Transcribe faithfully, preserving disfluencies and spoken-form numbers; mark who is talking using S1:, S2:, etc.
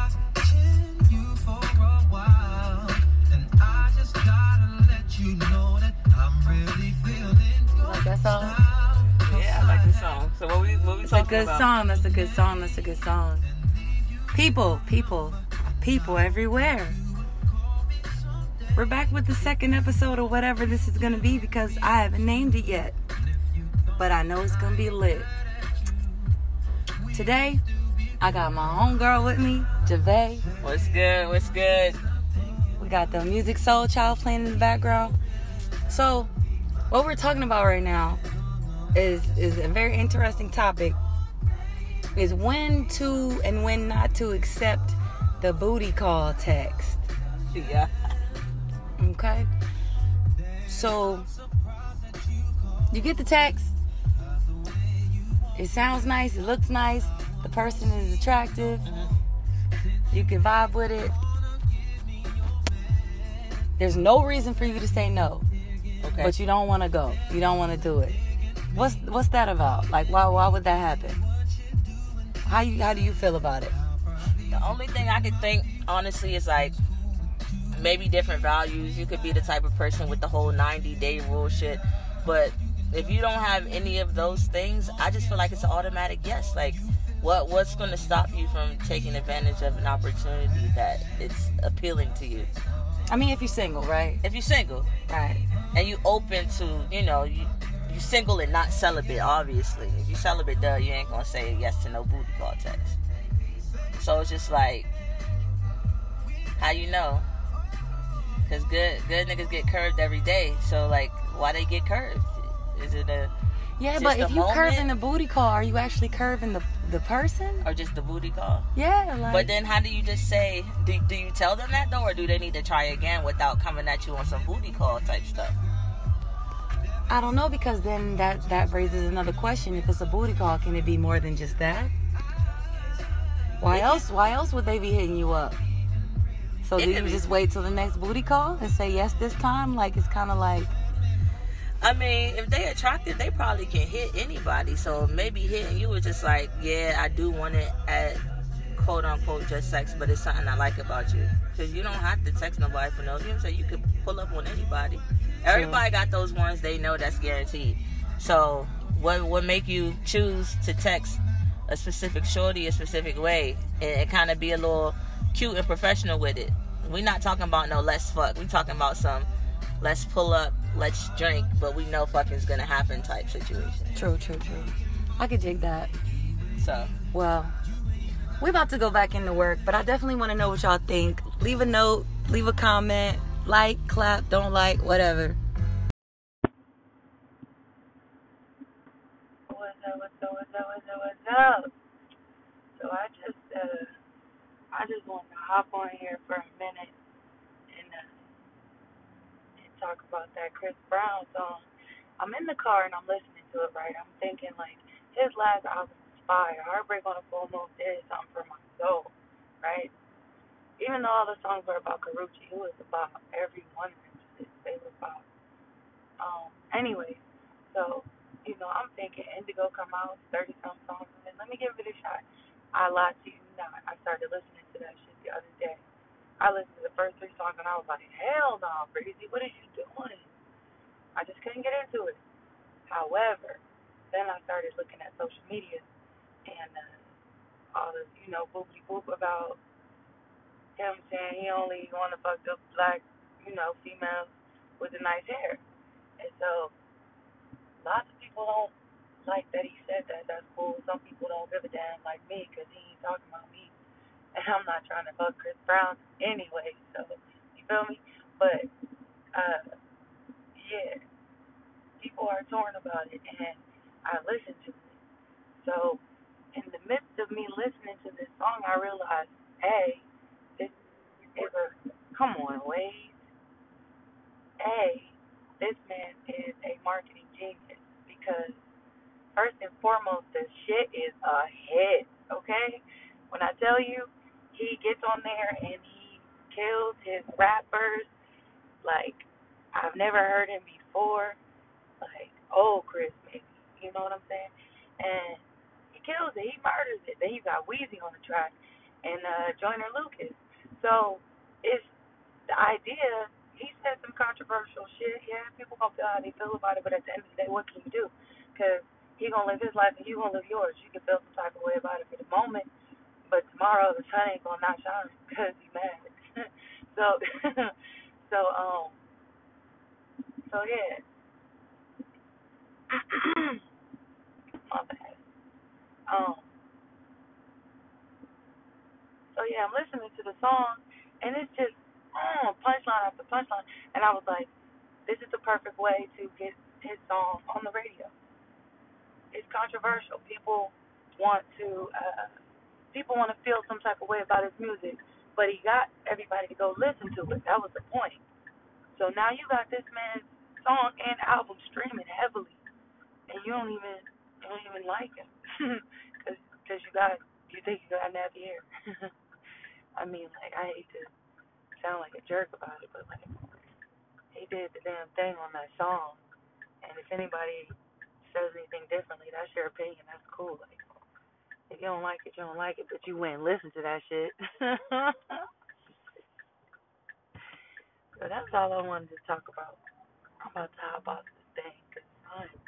S1: watching you for a while, and I just gotta let you know that I'm really feeling your
S2: Like that song?
S1: style.
S3: Yeah, I like this song. So what we what we
S2: It's a
S3: talking
S2: good
S3: about?
S2: song. That's a good song. That's a good song. People, people, people everywhere. We're back with the second episode of whatever this is going to be because I haven't named it yet. But I know it's going to be lit. Today, I got my homegirl with me, Javay.
S3: What's good? What's good?
S2: We got the Music Soul Child playing in the background. So, what we're talking about right now is, is a very interesting topic. Is when to and when not to accept the booty call text.
S3: Yeah.
S2: Okay? So, you get the text. It sounds nice. It looks nice. The person is attractive. You can vibe with it. There's no reason for you to say no.
S3: Okay.
S2: But you don't want to go. You don't want to do it. What's what's that about? Like, why why would that happen? How you how do you feel about it?
S3: The only thing I could think, honestly, is like maybe different values. You could be the type of person with the whole ninety day rule shit, but if you don't have any of those things, I just feel like it's an automatic yes. Like, what what's going to stop you from taking advantage of an opportunity that it's appealing to you?
S2: I mean, if you're single, right?
S3: If you're single,
S2: Right.
S3: and you open to, you know, you you single and not celibate, obviously. If you celibate, duh, you ain't gonna say yes to no booty call text. So it's just like, how you know? Because good good niggas get curved every day. So, like, why they get curved? Is it a
S2: Yeah,
S3: just
S2: but
S3: a
S2: if you
S3: moment?
S2: curving the booty call, are you actually curving the the person?
S3: Or just the booty call?
S2: Yeah, like.
S3: But then how do you just say, do, do you tell them that though? Or do they need to try again without coming at you on some booty call type stuff?
S2: I don't know, because then that that raises another question. If it's a booty call, can it be more than just that? Why
S3: It
S2: else? Why else would they be hitting you up? So
S3: It
S2: do
S3: could
S2: you
S3: be-
S2: just wait till the next booty call and say yes this time? Like, it's kind of like.
S3: I mean, if they attractive, they probably can hit anybody. So maybe hitting you is just like, yeah, I do want it at quote unquote just sex, but it's something I like about you. Because you don't have to text nobody for no. You know what I'm saying? You can pull up on anybody. Everybody got those ones they know that's guaranteed. So what would make you choose to text a specific shorty a specific way and, and kind of be a little cute and professional with it? We're not talking about no let's fuck. We talking about some let's pull up, let's drink, but we know fucking's gonna happen type situation.
S2: True, true, true. I could dig that.
S3: So
S2: Well, we're about to go back into work, but I definitely want to know what y'all think. Leave a note, leave a comment, like, clap, don't like, whatever.
S4: What's up, what's up, what's up, what's up, what's up? So I just, uh, I just wanted to hop on here for a minute and, uh, and talk about that Chris Brown song. I'm in the car and I'm listening to it, right? I'm thinking, like, his last album was fire. Heartbreak on a Full Moon did something for my soul, right? Even though all the songs were about Karuchi, it was about every one of them. shit They were about. Um, anyway, so, you know, I'm thinking Indigo come out, thirty-some songs, and then let me give it a shot. I lied to you not. I started listening to that shit the other day. I listened to the first three songs, and I was like, hell no, Breezy, what is you doing? I just couldn't get into it. However, then I started looking at social media, and uh, all the, you know, boopy boop about him saying he only want to fuck up black, you know, females with the nice hair. And so, lots of people don't like that he said that. That's cool. Some people don't give a damn like me because he ain't talking about me. And I'm not trying to fuck Chris Brown anyway. So, you feel me? But, uh, yeah, people are torn about it. And I listened to it. So, in the midst of me listening to this song, I realized, hey, this is a, come on, Wade. A, this man is a marketing genius because first and foremost, the shit is a hit, okay? When I tell you he gets on there and he kills his rappers, like, I've never heard him before, like, oh, Chris, maybe, you know what I'm saying? And he kills it, he murders it. Then you got Weezy on the track, and uh, Joyner Lucas. So it's the idea. He said some controversial shit. Yeah, people gonna feel how they feel about it, but at the end of the day, what can you do? Because he gonna live his life and you gonna live yours. You can feel some type of way about it for the moment, but tomorrow the sun ain't gonna not shine because he's mad. so, so um, so yeah. My bad. Um, so yeah, I'm listening to the song, and it's just oh, punchline after punchline, and I was like, this is the perfect way to get his song on the radio. It's controversial. People want to uh, people want to feel some type of way about his music, but he got everybody to go listen to it. That was the point. So now you got this man's song and album streaming heavily, and you don't even you don't even like him because cause you got you think you got nappy hair. I mean, like I hate to sound like a jerk about it, but like he did the damn thing on that song, and if anybody says anything differently, that's your opinion. That's cool. Like if you don't like it, you don't like it, but you went and listened to that shit. So that's all I wanted to talk about. I'm about to hop off this thing because I'm